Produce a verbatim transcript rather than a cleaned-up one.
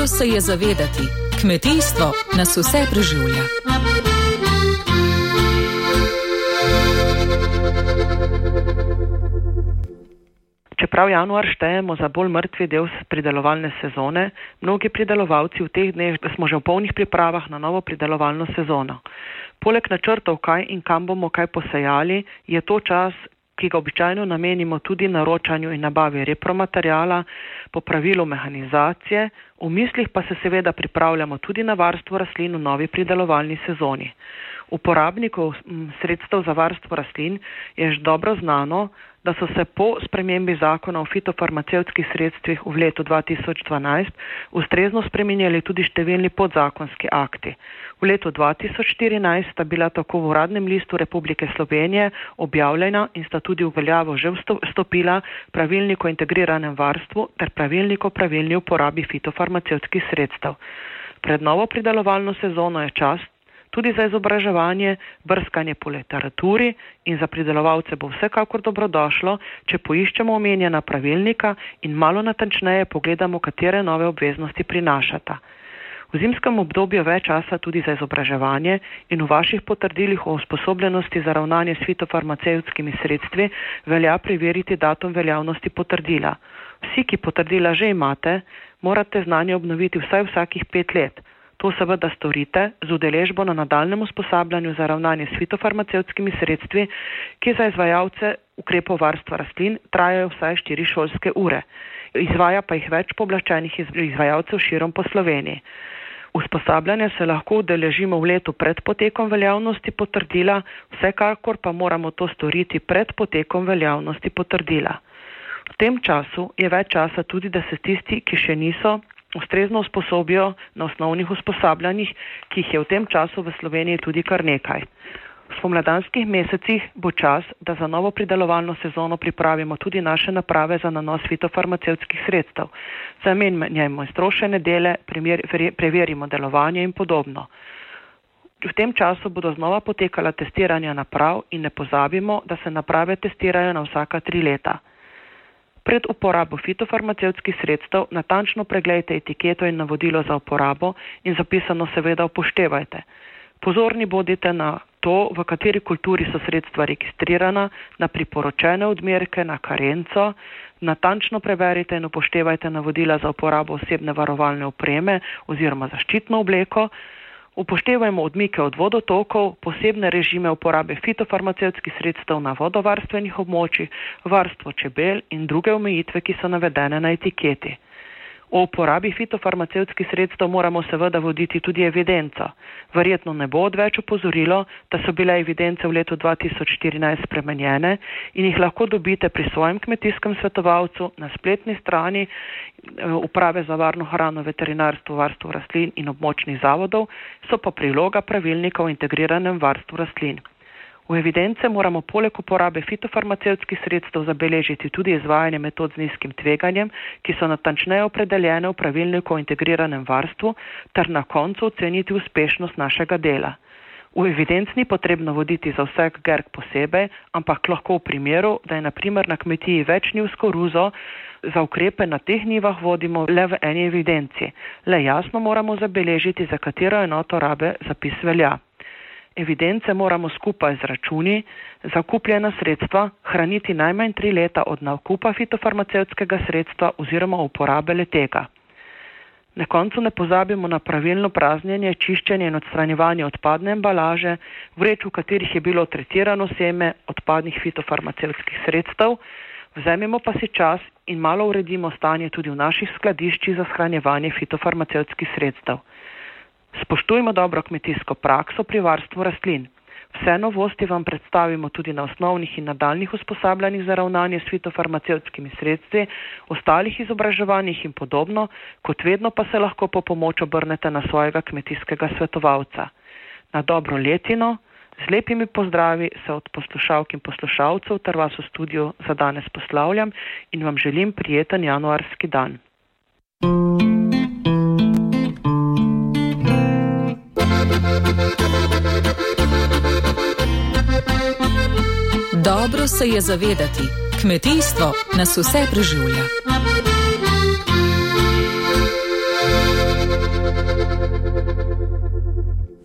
Dobro se je zavedati, kmetijstvo nas vse preživlja. Čeprav januar štejemo za bolj mrtvi del pridelovalne sezone, mnogi pridelovalci v teh dneh smo že v polnih pripravah na novo pridelovalno sezono. Poleg načrtov, kaj in kam bomo kaj posejali, je to čas, ki ga običajno namenimo tudi naročanju in nabavi repromateriala, popravilu mehanizacije, v mislih pa se seveda pripravljamo tudi na varstvo rastlin v novi pridelovalni sezoni. Uporabnikov sredstev za varstvo rastlin je že dobro znano, da so se po spremembi zakona o fitofarmacevtskih sredstvih v letu dva tisoč dvanajst ustrezno spreminjali tudi številni podzakonski akti. V letu dva tisoč štirinajst sta bila tako v Uradnem listu Republike Slovenije objavljena in sta tudi v veljavo že vstopila pravilnik o integriranem varstvu ter pravilnik o pravilni uporabi fitofarmacevtskih sredstev. Pred novo pridelovalno sezono je čas tudi za izobraževanje, brskanje po literaturi in za pridelovalce bo vsekakor dobrodošlo, če poiščemo omenjena pravilnika in malo natančneje pogledamo, katere nove obveznosti prinašata. V zimskem obdobju več časa tudi za izobraževanje in v vaših potrdilih o usposobljenosti za ravnanje s fitofarmacevtskimi sredstvi velja preveriti datum veljavnosti potrdila. Vsi, ki potrdila že imate, morate znanje obnoviti vsaj vsakih pet let. To seveda storite z udeležbo na nadaljnjem usposabljanju za ravnanje s fitofarmacevtskimi sredstvi, ki za izvajalce ukrepov varstva rastlin trajajo vsaj štiri šolske ure. Izvaja pa jih več pooblaščenih izvajalcev širom po Sloveniji. Usposabljanja se lahko udeležimo v letu pred potekom veljavnosti potrdila, vsekakor pa moramo to storiti pred potekom veljavnosti potrdila. V tem času je več časa tudi, da se tisti, ki še niso, ustrezno usposobijo na osnovnih usposabljanjih, ki jih je v tem času v Sloveniji tudi kar nekaj. V spomladanskih mesecih bo čas, da za novo pridelovalno sezono pripravimo tudi naše naprave za nanos fitofarmacevtskih sredstev. Zamenjajmo iztrošene dele, preverimo delovanje in podobno. V tem času bodo znova potekala testiranja naprav in ne pozabimo, da se naprave testirajo na vsaka tri leta. Pred uporabo fitofarmacevtskih sredstev natančno preglejte etiketo in navodilo za uporabo in zapisano seveda upoštevajte. Pozorni bodite na to, v kateri kulturi so sredstva registrirana, na priporočene odmerke, na karenco, natančno preverite in upoštevajte navodila za uporabo osebne varovalne opreme oziroma zaščitno obleko. Upoštevajmo odmike od vodotokov, posebne režime uporabe fitofarmacevtskih sredstev na vodovarstvenih območjih, varstvo čebel in druge omejitve, ki so navedene na etiketi. O uporabi fitofarmacevtskih sredstev moramo seveda voditi tudi evidenco. Verjetno ne bo odveč opozorilo, da so bile evidence v letu dva tisoč štirinajst spremenjene in jih lahko dobite pri svojem kmetijskem svetovalcu na spletni strani Uprave za varno hrano, veterinarstvo, varstvo rastlin in območnih zavodov, so pa priloga pravilnika o integriranem varstvu rastlin. V evidence moramo poleg uporabe fitofarmacevtskih sredstev zabeležiti tudi izvajanje metod z nizkim tveganjem, ki so natančneje opredeljene v pravilniku o integriranem varstvu, ter na koncu oceniti uspešnost našega dela. V evidenc ni potrebno voditi za vsak grk posebej, ampak lahko v primeru, da je na primer na kmetiji več njivsko ruzo, za ukrepe na teh njivah vodimo le v eni evidenci. Le jasno moramo zabeležiti, za katero enoto rabe zapis velja. Evidence moramo skupaj z računi za kupljena sredstva hraniti najmanj tri leta od nakupa fitofarmacevtskega sredstva oziroma uporabe letega. Na koncu ne pozabimo na pravilno praznjenje, čiščenje in odstranjevanje odpadne embalaže, vreč, v katerih je bilo tretirano seme odpadnih fitofarmacevtskih sredstev. Vzemimo pa si čas in malo uredimo stanje tudi v naših skladiščih za shranjevanje fitofarmacevtskih sredstev. Spoštujmo dobro kmetijsko prakso pri varstvu rastlin. Vse novosti vam predstavimo tudi na osnovnih in nadaljnih usposabljanjih za ravnanje s fitofarmacevtskimi sredstvi, ostalih izobraževanjih in podobno, kot vedno pa se lahko po pomoč obrnete na svojega kmetijskega svetovalca. Na dobro letino, z lepimi pozdravi se od poslušalk in poslušalcev ter vas v studiu za danes poslavljam in vam želim prijeten januarski dan. Dobro se je zavedati, kmetijstvo nas vse preživlja.